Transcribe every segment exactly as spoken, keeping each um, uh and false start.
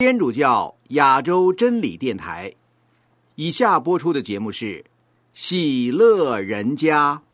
天主教亚洲真理电台，以下播出的节目是喜乐人家。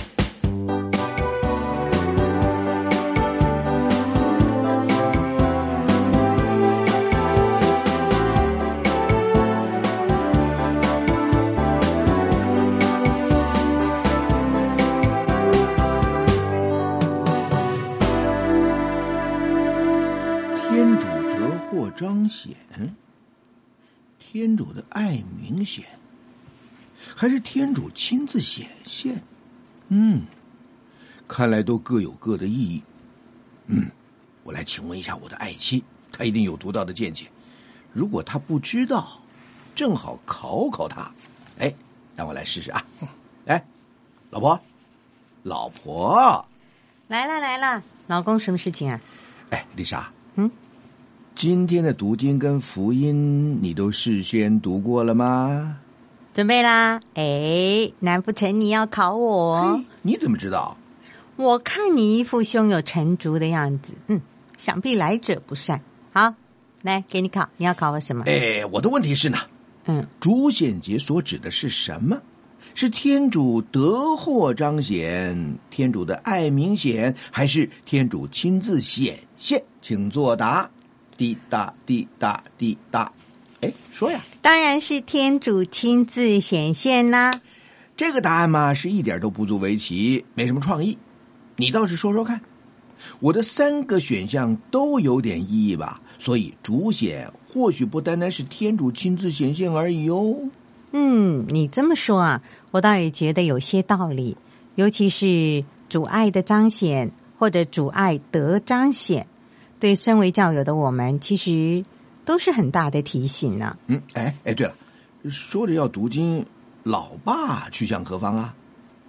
天主得获彰显，天主的爱明显，还是天主亲自显现？嗯，看来都各有各的意义。嗯，我来请问一下我的爱妻，她一定有独到的见解。如果她不知道，正好考考她。哎，让我来试试啊！哎，老婆，老婆， 来了来了，老公，什么事情啊？ 哎，丽莎， 嗯。 今天的读经跟福音你都事先读过了吗？ 准备啦。哎，难不成你要考我？ 你怎么知道？ 我看你一副胸有成竹的样子，嗯，想必来者不善。好，来给你考，你要考我什么？ 哎，我的问题是呢， 嗯， 主显节所指的是什么？是天主得获彰显，天主的爱明显，还是天主亲自显现？请作答。滴答滴答滴答，哎，说呀！ 当然是天主亲自显现啦。 这个答案嘛，是一点都不足为奇，没什么创意。你倒是说说看。我的三个选项都有点意义吧，所以主显或许不单单是天主亲自显现而已哦。 嗯，你这么说啊，我倒也觉得有些道理，尤其是主爱的彰显，或者主爱得彰显。对身为教友的我们，其实都是很大的提醒呢。 嗯，哎哎，对了，说着要读经，老爸去向何方啊？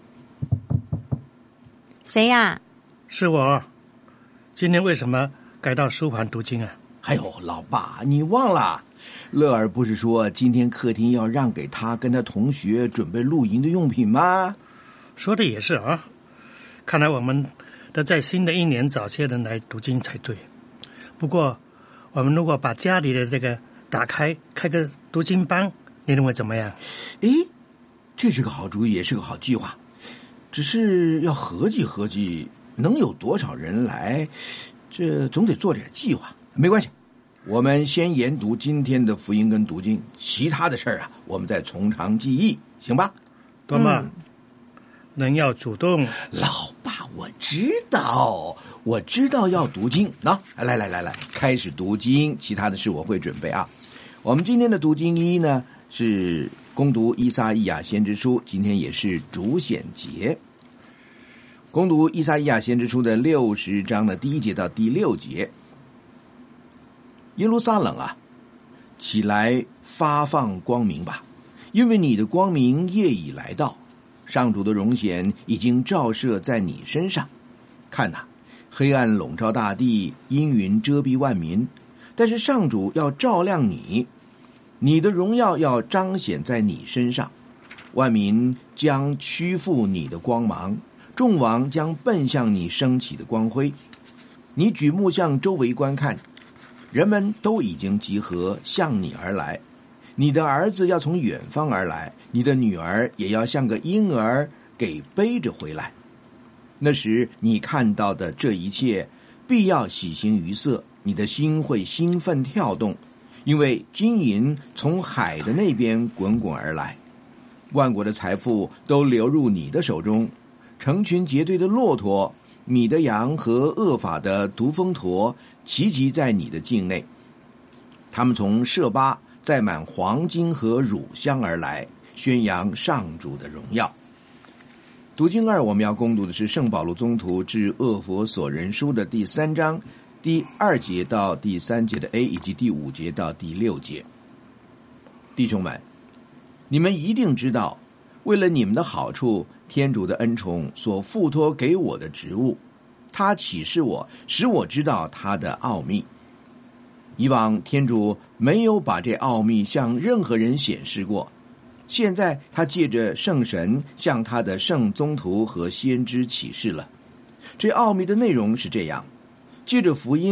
谁呀、啊？ 是我。今天为什么改到书房读经啊？ 哎呦，老爸，你忘了，乐儿不是说今天客厅要让给他跟他同学准备露营的用品吗？ 说的也是啊，看来我们得在新的一年找些人来读经才对。不过，我们如果把家里的这个打开，开个读经班，你认为怎么样？ 诶，这是个好主意，也是个好计划。只是要合计合计，能有多少人来？这总得做点计划。没关系，我们先研读今天的福音跟读经，其他的事儿啊，我们再从长计议，行吧？ 多么、嗯、人要主动。 老爸，我知道，我知道要读经。那来来来来，开始读经，其他的事我会准备啊。我们今天的读经一呢是攻读依撒意亚先知书，今天也是主显节。攻读依撒意亚先知书的六十章的第一节到第六节。耶路撒冷啊，起来发放光明吧，因为你的光明夜已来到，上主的荣显已经照射在你身上。看哪、啊，黑暗笼罩大地，阴云遮蔽万民，但是上主要照亮你，你的荣耀要彰显在你身上，万民将屈服你的光芒，众王将奔向你升起的光辉。你举目向周围观看，人们都已经集合向你而来，你的儿子要从远方而来，你的女儿也要像个婴儿给背着回来。那时你看到的这一切必要喜形于色，你的心会兴奋跳动，因为金银从海的那边滚滚而来，万国的财富都流入你的手中，成群结队的骆驼、米的羊和厄法的独峰驼齐集在你的境内，他们从舍巴载满黄金和乳香而来，宣扬上主的荣耀。读经二，我们要攻读的是圣保禄宗徒致厄弗所人书的第三章第二节到第三节的 A 以及第五节到第六节。弟兄们，你们一定知道，为了你们的好处，天主的恩宠所付托给我的职务，他启示我，使我知道他的奥秘。以往天主没有把这奥秘向任何人显示过，现在他借着圣神向他的圣宗徒和先知启示了。这奥秘的内容是这样：借着福音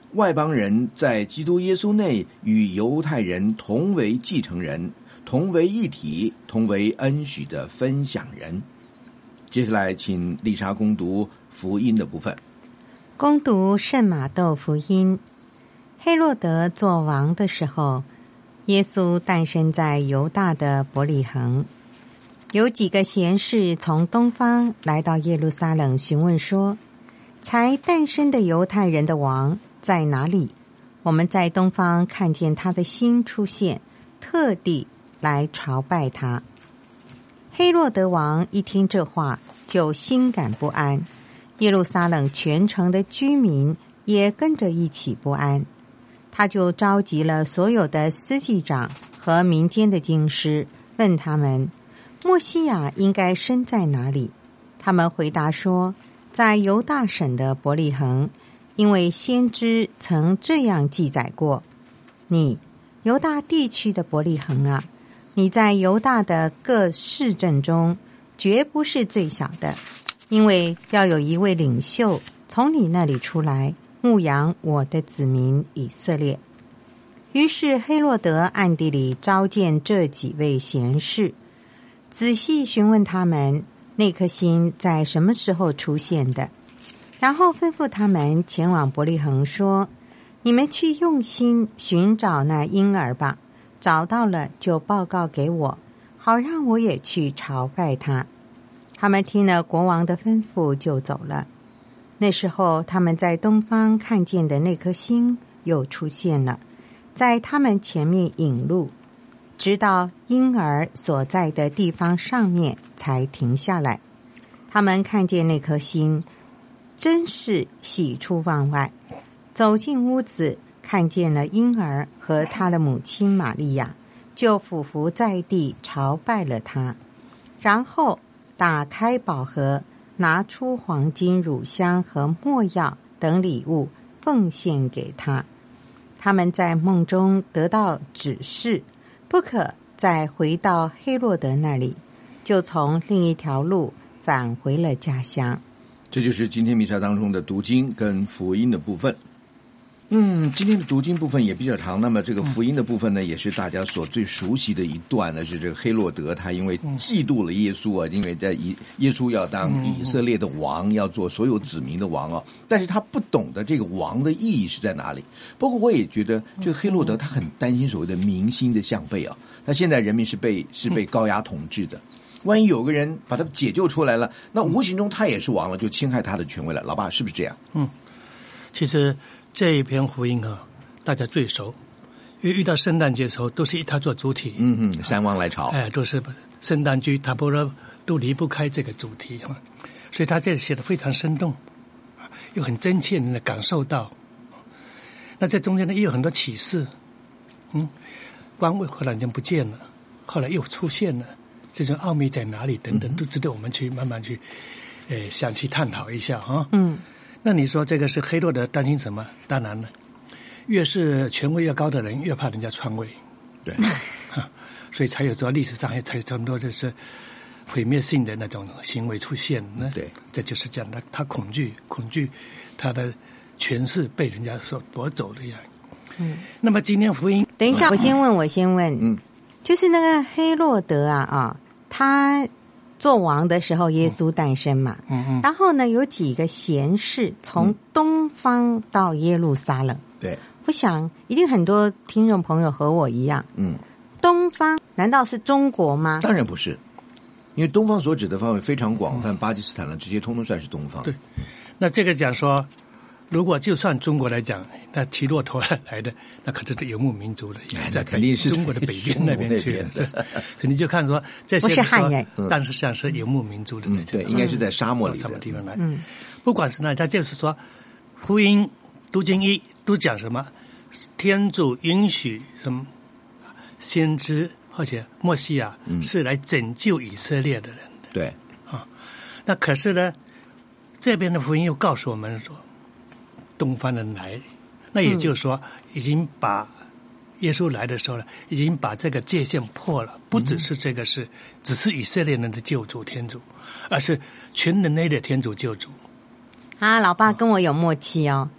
外邦人在基督耶稣内与犹太人同为继承人，同为一体，同为恩许的分享人。接下来请丽莎攻读福音的部分。 攻读圣马窦福音。黑落德做王的时候，耶稣诞生在犹大的伯利恒。有几个贤士从东方来到耶路撒冷询问说，才诞生的犹太人的王在哪里？我们在东方看见他的星出现，特地来朝拜他。黑落德王一听这话，就心感不安，耶路撒冷全城的居民也跟着一起不安。他就召集了所有的司祭长和民间的经师，问他们，默西亚应该生在哪里？他们回答说，在犹大省的伯利恒，因为先知曾这样记载过，你犹大地区的伯利恒啊，你在犹大的各市镇中绝不是最小的，因为要有一位领袖从你那里出来，牧养我的子民以色列。于是黑落德暗地里召见这几位贤士，仔细询问他们那颗星在什么时候出现的，然后吩咐他们前往伯利恒说，你们去用心寻找那婴儿吧，找到了就报告给我，好让我也去朝拜他。他们听了国王的吩咐就走了。那时候他们在东方看见的那颗星又出现了，在他们前面引路，直到婴儿所在的地方上面才停下来。他们看见那颗星，真是喜出望外。走进屋子，看见了婴儿和他的母亲玛利亚，就俯伏在地朝拜了他，然后打开宝盒，拿出黄金、乳香和没药等礼物奉献给他。他们在梦中得到指示，不可再回到黑落德那里，就从另一条路返回了家乡。 这就是今天弥撒当中的读经跟福音的部分。嗯，今天的读经部分也比较长，那么这个福音的部分呢，也是大家所最熟悉的一段呢，是这个黑落德他因为嫉妒了耶稣啊，因为在以耶稣要当以色列的王，要做所有子民的王啊，但是他不懂得这个王的意义是在哪里。不过我也觉得这个黑落德他很担心所谓的民心的向背啊，他现在人民是被是被高压统治的。万一有个人把他解救出来了，那无形中他也是王了，就侵害他的权威了。老爸是不是这样？ 嗯，其实这一篇福音啊，大家最熟，因为遇到圣诞节的时候，都是以他做主体。 嗯哼，山王来朝， 哎，都是圣诞剧，他不都离不开这个主题嘛，所以他这里写的非常生动，又很真切的感受到。那在中间呢，也有很多启示。嗯，官位后来就不见了，后来又出现了。这种奥秘在哪里等等，都值得我们去慢慢去，呃，详细探讨一下哈。 嗯， 那你说这个是黑落德担心什么？当然了，越是权威越高的人，越怕人家篡位。 对， 所以才有说历史上还才这么多就是毁灭性的那种行为出现呢。 对， 这就是讲的他恐惧，恐惧他的权势被人家所夺走的呀。 嗯， 那么今天福音， 等一下，我先问，我先问， 嗯。 就是那个黑落德啊啊，他做王的时候，耶稣诞生嘛。 嗯嗯。 然后呢，有几个贤士从东方到耶路撒冷。 对。 我想，一定很多听众朋友和我一样。 嗯。 东方难道是中国吗？ 当然不是，因为东方所指的范围非常广泛，巴基斯坦了这些通通算是东方。 对。那这个讲说，如果就算中国来讲，那骑骆驼来的，那可是游牧民族的，也是在肯定是中国的北边那边去的。所以你就看说这些不是汉人， 但是像是游牧民族的那些、 嗯，对，应该是在沙漠里的什么地方来。 嗯， 不管是哪，他就是说，福音读经一都讲什么？天主允许什么先知或者默西亚是来拯救以色列的人的。 对啊，那可是呢，这边的福音又告诉我们说，东方人来，那也就是说，已经把耶稣来的时候呢，已经把这个界限破了，不只是这个是，只是以色列人的救主天主，而是全人类的天主救主。 啊，老爸跟我有默契哦。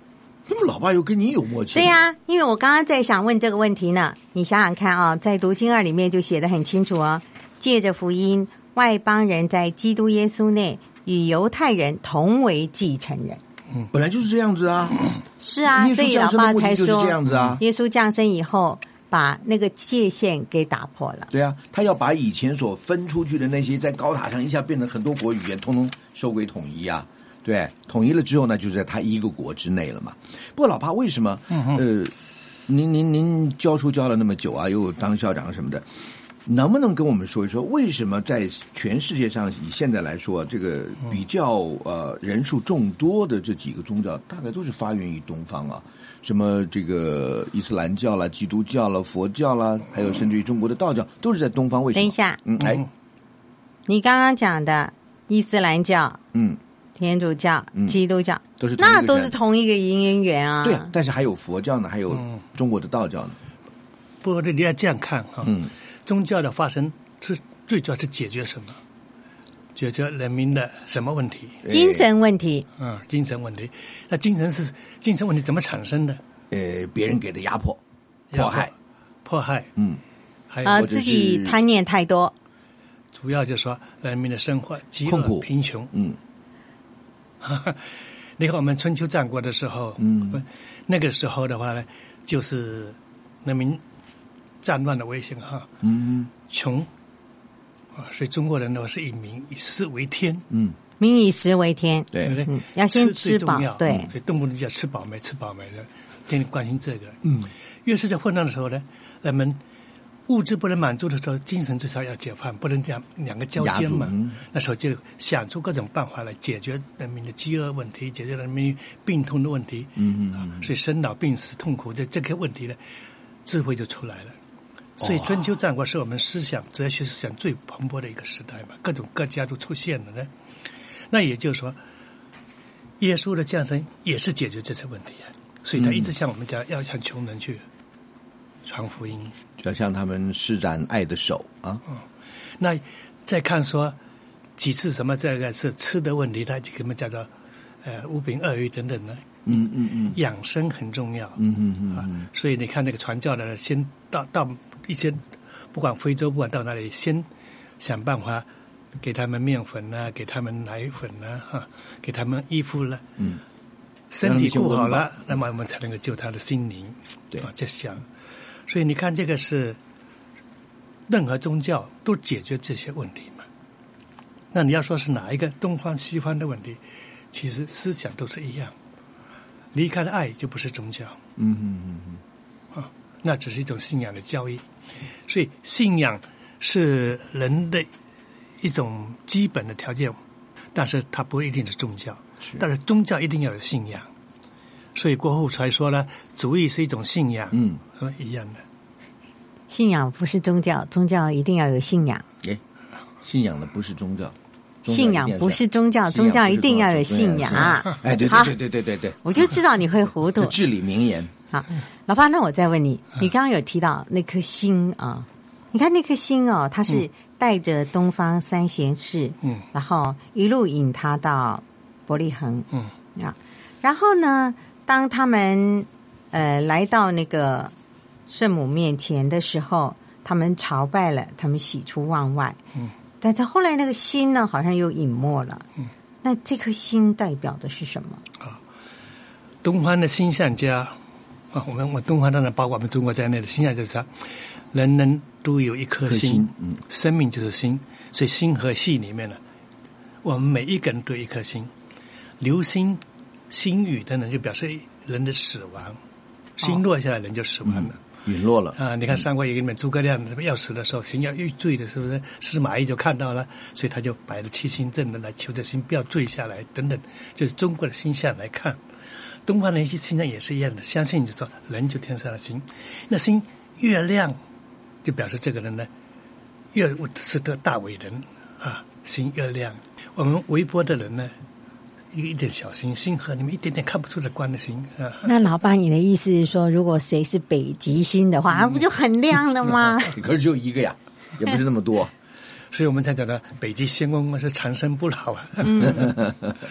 怎么老爸又跟你有默契？ 对呀、啊，因为我刚刚在想问这个问题呢。你想想看啊，在读经二里面就写得很清楚哦，借着福音，外邦人在基督耶稣内与犹太人同为继承人。 嗯，本来就是这样子啊。 是啊，所以老爸才说这样子啊， 耶稣降生以后，把那个界限给打破了。 对啊，他要把以前所分出去的那些在高塔上一下变成很多国语言，通通收归统一啊。对，统一了之后呢，就在他一个国之内了嘛。不过老爸为什么？嗯、呃，您您您教书教了那么久啊，又当校长什么的，能不能跟我们说一说，为什么在全世界上以现在来说，这个比较呃人数众多的这几个宗教，大概都是发源于东方啊？什么这个伊斯兰教啦、基督教啦、佛教啦，还有甚至于中国的道教，都是在东方。为什么？ 等一下， 嗯，哎， 你刚刚讲的伊斯兰教， 嗯。 天主教、嗯、基督教都是那都是同一个因缘啊。 对啊，但是还有佛教呢，还有中国的道教呢。 嗯、不过你要这样看哈、 嗯， 宗教的发生是最主要是解决什么？解决人民的什么问题？ 精神问题。 嗯，精神问题。那精神是精神问题怎么产生的？ 呃，别人给的压迫、迫害、 迫害。 嗯， 还有、 呃、自己贪念太多。 主要就是说人民的生活饥饿、贫穷。 嗯。 你看我们春秋战国的时候， 嗯， 那个时候的话呢，就是人民战乱的危险哈， 嗯， 穷啊，所以中国人的话是以民以食为天， 嗯， 民以食为天， 对不对？ 嗯，要先吃饱，对， 所以动不动就要吃饱没，吃饱没的，天天关心这个， 嗯， 越是在混乱的时候呢，人们物质不能满足的时候，精神最少要解放，不能这样两个交尖嘛。 嗯、 那时候就想出各种办法来解决人民的饥饿问题，解决人民病痛的问题。 嗯嗯、 啊，所以生老病死痛苦这这个问题呢，智慧就出来了。所以春秋战国是我们思想、哲学思想最蓬勃的一个时代嘛，各种各家都出现了呢。那也就是说，耶稣的降生也是解决这些问题啊。所以他一直向我们讲，要向穷人去传福音， 就要向他们施展爱的手啊。 嗯，那再看说几次什么这个是吃的问题，他就给我们叫做呃五饼二鱼等等的。 嗯嗯嗯， 养生很重要。 嗯嗯嗯啊，所以你看那个传教的人，先到到一些不管非洲不管到哪里，先想办法给他们面粉啊，给他们奶粉啊，哈，给他们衣服了。 嗯， 身体顾好了，那么我们才能够救他的心灵。 对啊，就想。所以你看，这个是任何宗教都解决这些问题嘛。那你要说是哪一个东方西方的问题，其实思想都是一样。离开了爱就不是宗教。 嗯嗯嗯嗯，啊，那只是一种信仰的教义。所以信仰是人的一种基本的条件，但是它不一定是宗教。 是， 但是宗教一定要有信仰。所以过后才说呢，主义是一种信仰， 嗯， 一样的。 信仰不是宗教，宗教一定要有信仰。 哎，信仰的不是宗教， 信仰不是宗教，宗教一定要有信仰。 哎，对对对对对对对， 我就知道你会糊涂。 至理名言。 好，老爸，那我再问你，你刚刚有提到那颗心啊，你看那颗心哦，它是带着东方三贤士， 嗯， 然后一路引他到伯利恒， 嗯啊，然后呢，当他们呃来到那个圣母面前的时候，他们朝拜了，他们喜出望外， 嗯， 但是后来那个心呢，好像又隐没了， 嗯， 那这颗心代表的是什么？ 啊，东方的心象家啊，我们我们东方当然包括我们中国在内的心象就是人人都有一颗心， 心嗯， 生命就是心，所以心和系里面呢，我们每一个人都有一颗心，流星、星雨等等，就表示人的死亡，心落下来，人就死亡了。 嗯陨落了啊！你看《三国演义》里面诸葛亮要死的时候，心要欲坠的，是不是？司马懿就看到了，所以他就摆了七星阵的来求这心不要坠下来，等等，就是中国的星象来看。东方的一些星象也是一样的，相信就说人就天上的心，那心越亮，就表示这个人呢越是个大伟人啊，心越亮。我们微薄的人呢，一一点小心，星河里面一点点看不出的光的星啊。 那老爸，你的意思是说，如果谁是北极星的话，那、嗯、不就很亮了吗？ 可是只有一个呀，也不是那么多， 所以我们才讲的北极星光是长生不老啊。 嗯、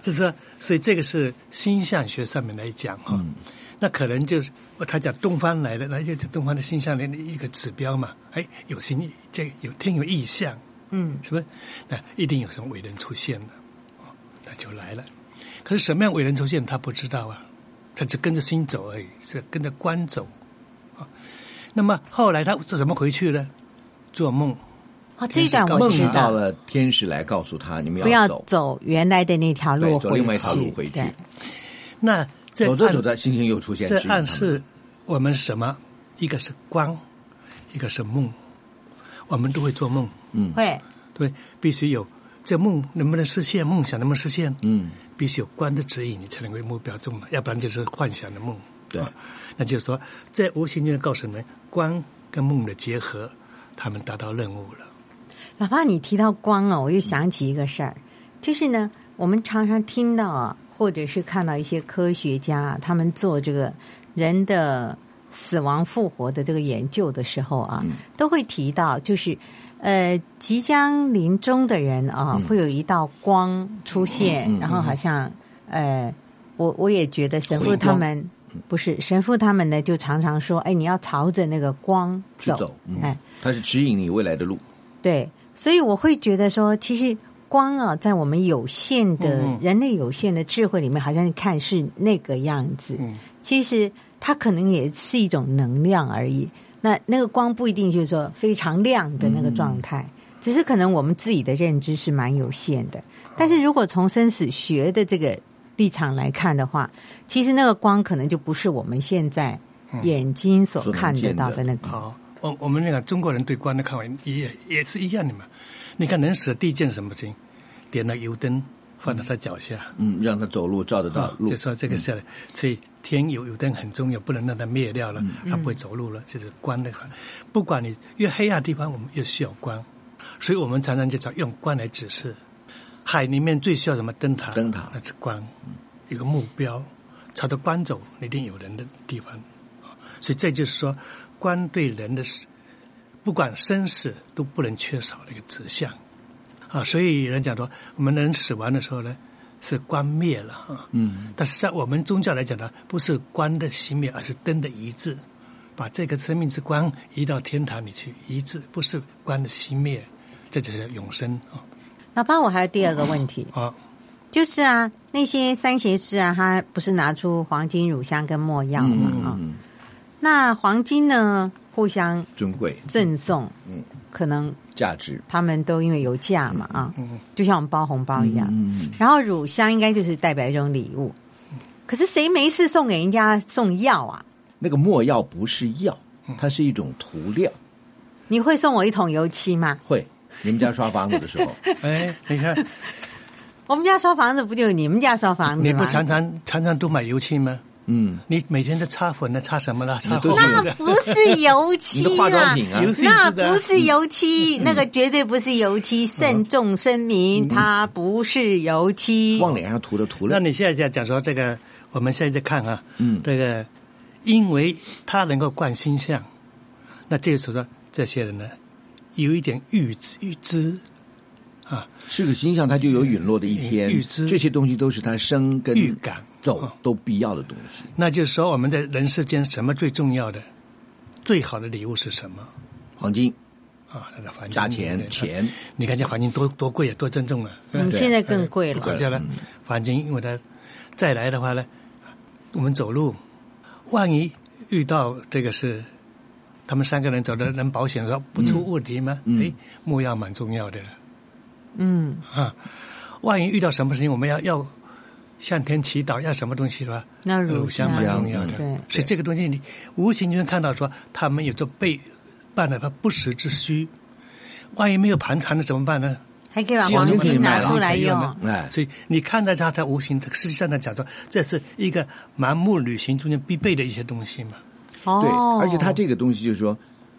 就是说，所以这个是星象学上面来讲哈、哦嗯，那可能就是他讲东方来的，那就是东方的星象的一个指标嘛。哎，有星这有天有异象， 嗯， 是不是？那一定有什么伟人出现的，哦，那就来了。可是什么样伟人出现，他不知道啊，他只跟着星走而已，是跟着光走啊、哦。那么后来他怎么回去呢？做梦。 哦，这一段我知道梦到了天使来告诉他，你们不要走走原来的那条路回去， 走另外一条路回去。 那这走着走着，星星又出现。 这暗示我们什么？一个是光，一个是梦。我们都会做梦， 嗯，会， 对，必须有这梦能不能实现，梦想能不能实现？ 嗯， 必须有光的指引，你才能为目标中了，要不然就是幻想的梦。 对， 啊、那就是说，在无形中告诉你们，光跟梦的结合，他们达到任务了。 老爸，你提到光哦，我就想起一个事儿，就是呢，我们常常听到啊，或者是看到一些科学家他们做这个人的死亡复活的这个研究的时候啊，嗯、都会提到，就是呃，即将临终的人啊，嗯、会有一道光出现，嗯、然后好像呃，我我也觉得神父他们不是神父他们呢，就常常说，哎，你要朝着那个光走， 走嗯、 哎， 它是指引你未来的路， 对。所以我会觉得说，其实光啊，在我们有限的、嗯、人类有限的智慧里面，好像看是那个样子。嗯、其实它可能也是一种能量而已。那那个光不一定就是说非常亮的那个状态，嗯、只是可能我们自己的认知是蛮有限的。但是如果从生死学的这个立场来看的话，其实那个光可能就不是我们现在眼睛所看得到的那个。 嗯我我们那个中国人对光的看法也也是一样的嘛。你看人死的第一件什么事情？点了油灯放到他脚下， 嗯，让他走路照得到路。 就说这个是，嗯、所以天有油灯很重要，不能让它灭掉了，嗯、他不会走路了。就是光的话，不管你越黑暗的地方，我们越需要光，所以我们常常就找用光来指示。海里面最需要什么？灯塔， 灯塔那是光，一个目标，朝着光走，一定有人的地方。所以这就是说。光对人的不管生死都不能缺少的一个指向啊，所以人讲说，我们人死亡的时候呢，是光灭了啊，嗯，但是在我们宗教来讲呢，不是光的熄灭，而是灯的移至，把这个生命之光移到天堂里去移至，不是光的熄灭，这就是永生啊。 老爸，我还有第二个问题啊，就是啊，那些三邪师啊，他不是拿出黄金、乳香跟没药嘛啊。嗯嗯那黄金呢？互相尊贵赠送，嗯，可能价值， 他们都因为有价嘛啊，嗯，就像我们包红包一样。 嗯， 然后乳香应该就是代表一种礼物，可是谁没事送给人家送药啊？ 那个没药不是药，它是一种涂料。 你会送我一桶油漆吗？ 会，你们家刷房子的时候， 哎，你看， 我们家刷房子不就你们家刷房子吗？ 你不常常常常都买油漆吗？ 嗯， 你每天在擦粉呢？擦什么了？擦后那不是油漆啦，你的化妆品啊， 那不是油漆，那个绝对不是油漆，慎重声明，它不是油漆。 往脸上涂的涂料。 那你现在在讲说这个，我们现在在看啊，嗯，这个，因为它能够观星象，那这就是说这些人呢，有一点预预知啊， 是个星象，它就有陨落的一天， 预知这些东西都是它生跟预感。 走都必要的东西， 那就是说我们在人世间什么最重要的、最好的礼物是什么？ 黄金啊，那个黄金加钱钱， 你看这黄金多多贵啊，多珍重啊！ 嗯，现在更贵了。 贵了，黄金因为它再来的话呢，我们走路，万一遇到这个是他们三个人走的人保险说不出问题吗？哎、嗯，木药蛮重要的了。 嗯啊，万一遇到什么事情，我们要要。向天祈祷要什么东西是吧？ 那乳香蛮重要的， 对， 所以这个东西你无形中看到说他们有着备办了他不时之需，万一没有盘缠的怎么办呢？ 还可以把黄金拿出来用， 哎，所以你看到它，它无形的，实际上它讲说这是一个盲目旅行中间必备的一些东西嘛。 哦， 对，而且它这个东西就是说，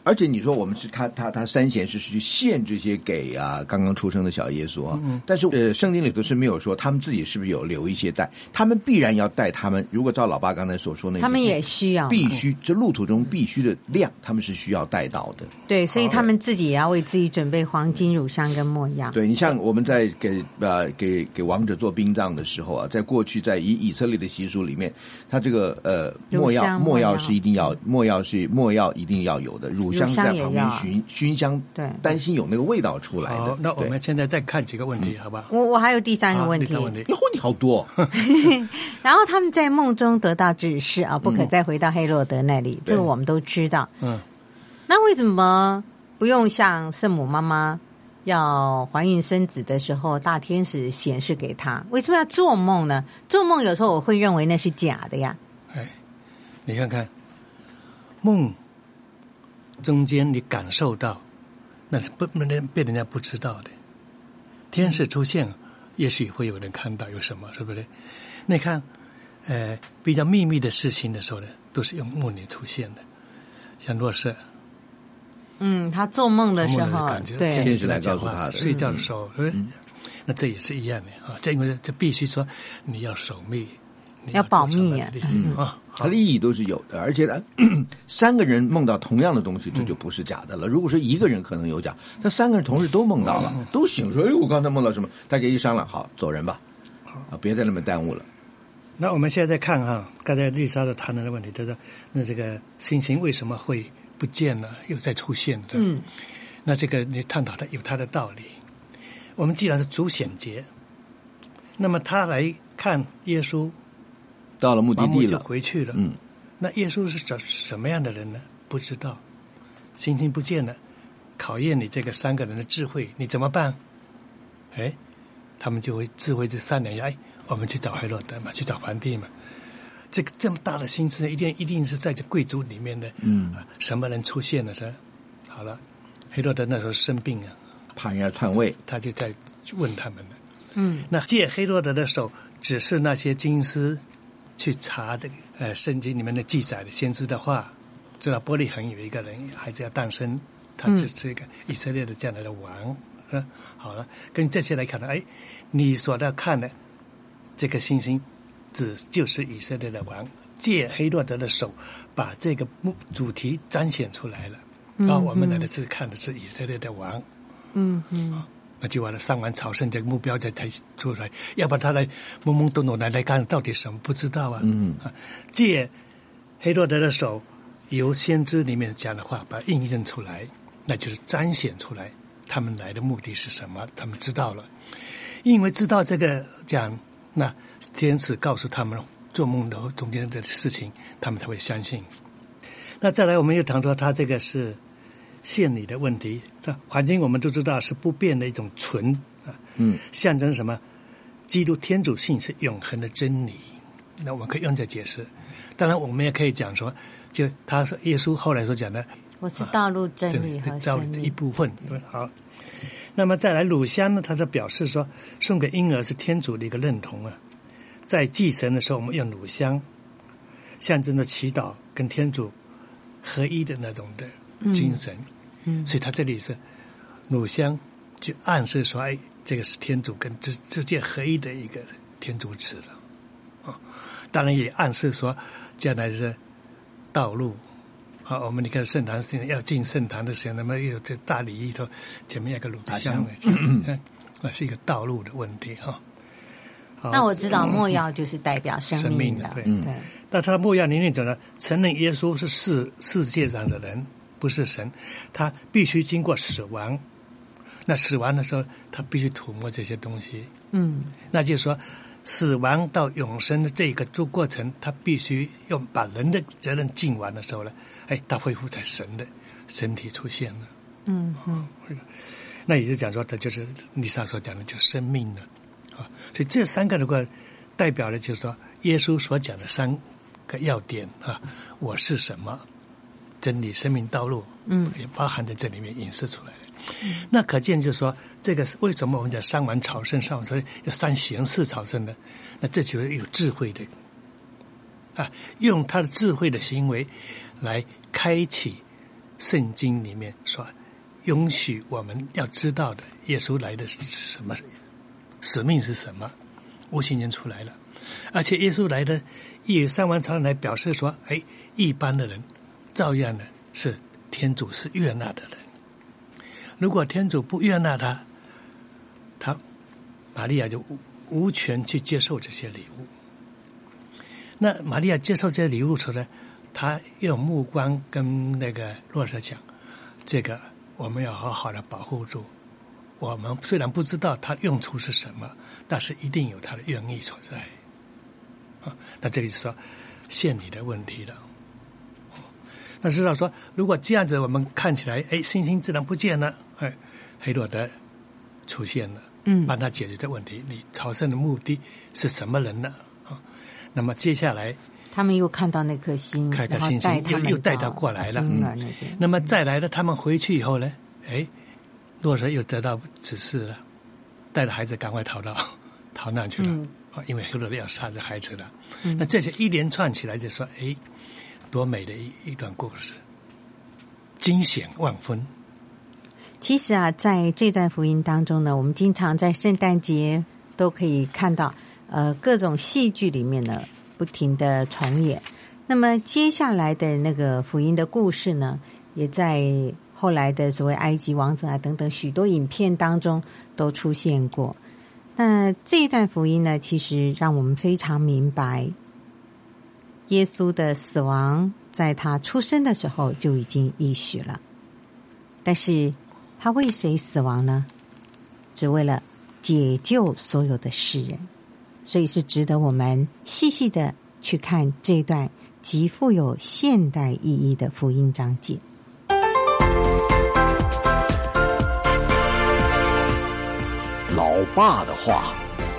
而且你说我们是他他他三贤是去献这些给啊刚刚出生的小耶稣啊，嗯、但是呃圣经里头是没有说他们自己是不是有留一些带，他们必然要带他们，如果照老爸刚才所说那， 他们也需要必须这路途中必须的量，他们是需要带到的。 对，所以他们自己也要为自己准备黄金、乳香跟没药。 对，你像我们在给呃给给王者做殡葬的时候啊，在过去在以以色列的习俗里面，他这个呃没药没药是一定要没药是没药一定要有的，乳香在旁边熏熏香，对，担心有那个味道出来的。 好，那我们现在再看几个问题，嗯、好吧？ 我我还有第三个问题， 你问题好多。 然后他们在梦中得到指示啊，不可再回到黑洛德那里，嗯、这个我们都知道。嗯，那为什么不用像圣母妈妈要怀孕生子的时候，大天使显示给他？为什么要做梦呢？做梦有时候我会认为那是假的呀。 哎，你看看梦中间你感受到，那是不能被人家不知道的。天使出现，也许会有人看到有什么，是不是？你看，呃，比较秘密的事情的时候呢，都是用梦里出现的，像若瑟。 嗯，他做梦的时候，对， 天使来告诉他的。 睡觉的时候，嗯，那这也是一样的啊。这因为这必须说你要守密， 你要保密啊。 嗯啊，它的意义都是有的，而且呢，三个人梦到同样的东西，这就不是假的了。如果说一个人可能有假，那三个人同时都梦到了，都醒说：“哎，我刚才梦到什么？”大家一商量，好，走人吧，啊，别再那么耽误了。 那我们现在看哈，刚才丽莎的谈论的问题，就是那这个星星为什么会不见了，又再出现的？嗯，那这个你探讨的有它的道理。我们既然是主显节，那么他来看耶稣到了目的地了， 就回去了。嗯，那耶稣是什什么样的人呢？不知道，星星不见了，考验你这个三个人的智慧，你怎么办？哎，他们就会智慧这三年，哎，我们去找黑洛德嘛，去找皇帝嘛。这个这么大的心思，一定一定是在这贵族里面的，嗯，啊、什么人出现了噻？好了，黑洛德那时候生病啊， 怕人家篡位， 他就在问他们了。嗯，那借黑洛德的手，只是那些经师去查这个呃圣经里面的记载的先知的话，知道伯利恒有一个人孩子要诞生，他是这个以色列的将来的王。嗯，好了，跟这些来看呢，哎，你所要看的这个星星。指就是以色列的王，借黑洛德的手把这个主题彰显出来了。然后我们来的是看的是以色列的王，嗯嗯、啊，那就完了。上完朝圣这个目标才才出来，要不然他来懵懵懂懂来来看到底什么不知道啊。嗯啊，借黑洛德的手，由先知里面讲的话把它印证出来，那就是彰显出来他们来的目的是什么，他们知道了，因为知道这个讲。那天使告诉他们做梦的中间的事情，他们才会相信。那再来，我们又谈到他这个是献礼的问题。那环境我们都知道是不变的一种纯啊，嗯，象征什么？基督天主性是永恒的真理。那我们可以用这解释。当然，我们也可以讲说，就他说耶稣后来所讲的， 我是道路、真理和生命的一部分。好。那么再来乳香呢？它的表示说，送给婴儿是天主的一个认同啊。在祭神的时候，我们用乳香，象征着祈祷跟天主合一的那种的精神。嗯，嗯所以它这里是乳香，就暗示说，哎，这个是天主跟之之间合一的一个天主子了。啊，当然也暗示说，将来是道路。好，我们你看圣堂要进圣堂的时候，那么有这大礼仪头前面有个乳香的，嗯，那是一个道路的问题哈。 那我知道没药就是代表生命的， 生命的对。嗯、对那他没药里面讲呢，承认耶稣是世世界上的人，不是神，他必须经过死亡。那死亡的时候，他必须涂抹这些东西。嗯，那就是说。死亡到永生的这个做过程，他必须要把人的责任尽完的时候呢，哎，他恢复在神的身体出现了。嗯嗯，那也就讲说，这就是丽莎所讲的，就生命了啊。所以这三个如果代表的就是说，耶稣所讲的三个要点啊，我是什么，真理、生命、道路，嗯，也包含在这里面隐示出来了。那可见就是说，这个为什么我们讲三完朝圣，上完要三贤士朝圣呢？那这就是有智慧的啊，用他的智慧的行为来开启圣经里面所允许我们要知道的耶稣来的是什么，使命是什么，无形间出来了。而且耶稣来的亦有三万超人来表示说，哎，一般的人照样的是天主是悦纳的人。如果天主不悦纳他，他玛利亚就无权去接受这些礼物。那玛利亚接受这些礼物时呢，他用目光跟那个若瑟讲，这个我们要好好的保护住。我们虽然不知道它用处是什么，但是一定有它的用意所在。啊，那这个就是说献礼的问题了。那知道说，如果这样子我们看起来，哎，星星自然不见了，哎，黑罗德出现了，嗯，帮他解决这问题。你朝圣的目的是什么人呢？啊，那么接下来他们又看到那颗星， 看颗星星又又带到过来了。嗯，那, 那么再来了，他们回去以后呢，哎，洛瑟又得到指示了，带着孩子赶快逃到逃难去了，嗯，因为黑罗德要杀这孩子了。嗯，那这些一连串起来就说，哎，多美的一一段故事，惊险万分。 其实啊，在这段福音当中呢，我们经常在圣诞节都可以看到，呃，各种戏剧里面呢不停的重演。那么接下来的那个福音的故事呢，也在后来的所谓埃及王子啊等等许多影片当中都出现过。那这一段福音呢，其实让我们非常明白，耶稣的死亡在他出生的时候就已经应许了，但是他为谁死亡呢？只为了解救所有的世人，所以是值得我们细细的去看这段极富有现代意义的福音章节。 老爸的话。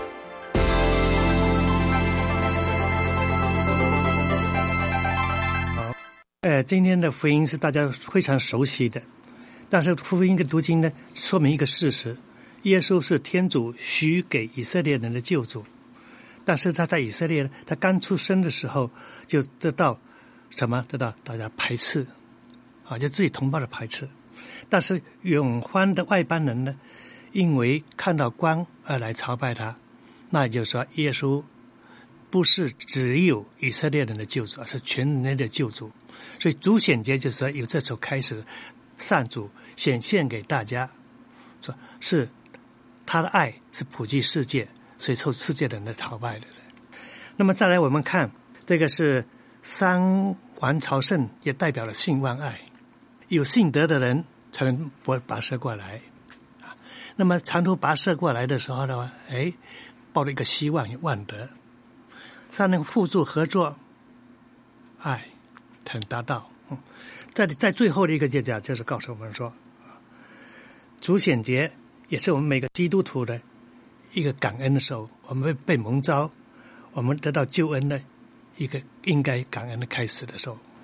好，呃，今天的福音是大家非常熟悉的，但是福音的读经呢，说明一个事实：耶稣是天主许给以色列人的救主。但是他在以色列，他刚出生的时候就得到什么？得到大家排斥，啊，就自己同胞的排斥。但是远方的外邦人呢，因为看到光而来朝拜他，那也就是说，耶稣不是只有以色列人的救主，而是全人类的救主。所以主显节就是说，由这时候开始，上主显现给大家，说是他的爱是普及世界。所以受世界的人的朝拜的人。那么再来我们看这个是三王朝圣，也代表了信望爱，有信德的人才能跋涉过来啊。那么长途跋涉过来的时候的话，哎，抱了一个希望与望德，三人互助合作，爱才能达到。嗯，在在最后的一个节讲就是告诉我们说，主显节也是我们每个基督徒的一个感恩的时候，我们被被蒙召，我们得到救恩的一个应该感恩的开始的时候。